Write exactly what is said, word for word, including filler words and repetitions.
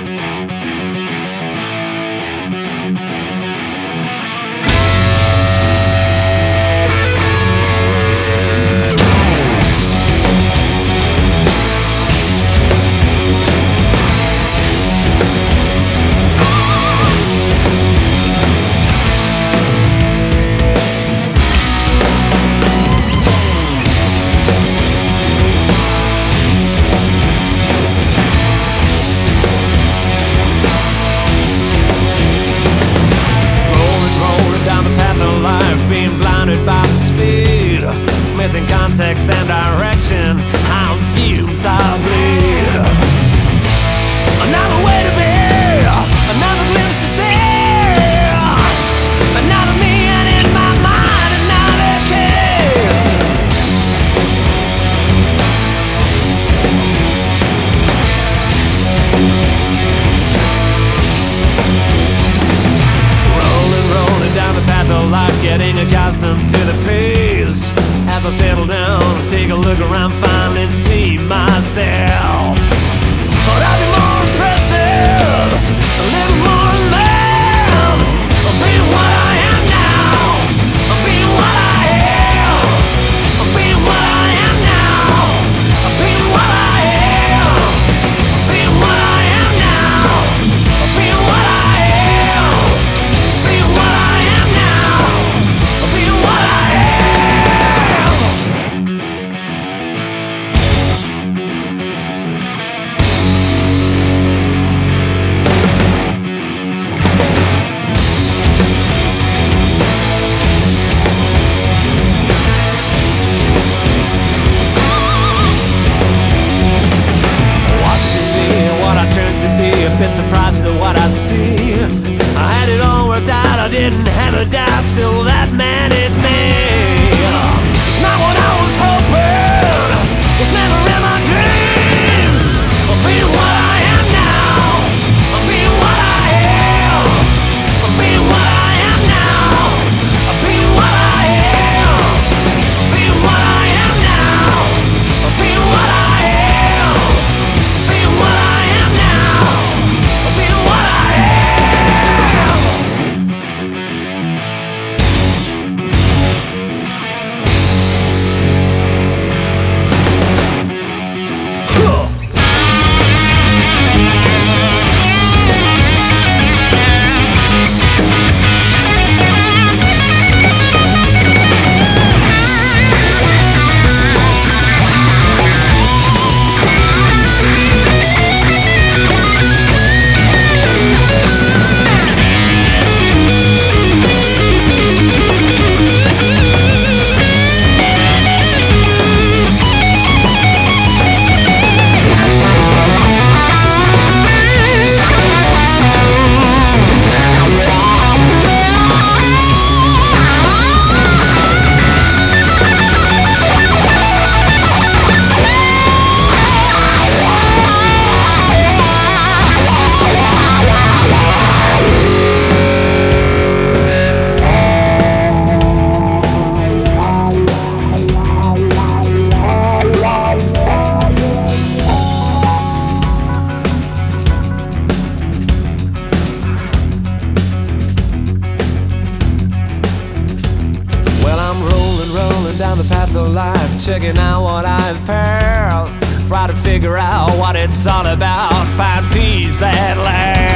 By the speed, missing context and direction, how fumes I bleed. Another way to be, another glimpse to see, another me and in my mind another key. Rolling, rolling down the path of life, getting accustomed to the pace. As I settle down, take a look around, finally see myself. But I'll be more impressive, a little more man. I'm being what I am now. I'm being what I am. I'm being what I am now. I'm being what I am. I'm being what I am now. I'm being what I am. Being what I am now. I'm being what I am. Watching me, what I turned to be, a bit surprised at what I see. I had it all worked out, I didn't have a doubt, still that man is me. It's not what I was hoping, it's never in my dreams. I'm being what I am now. I'm being what I am. I'm being what I am now. I'm being what I am. I'm being what I am now. I'm being what I am. Being what I am now. I'm being what I am. Down the path of life, checking out what I've found, try to figure out what it's all about, find peace at last.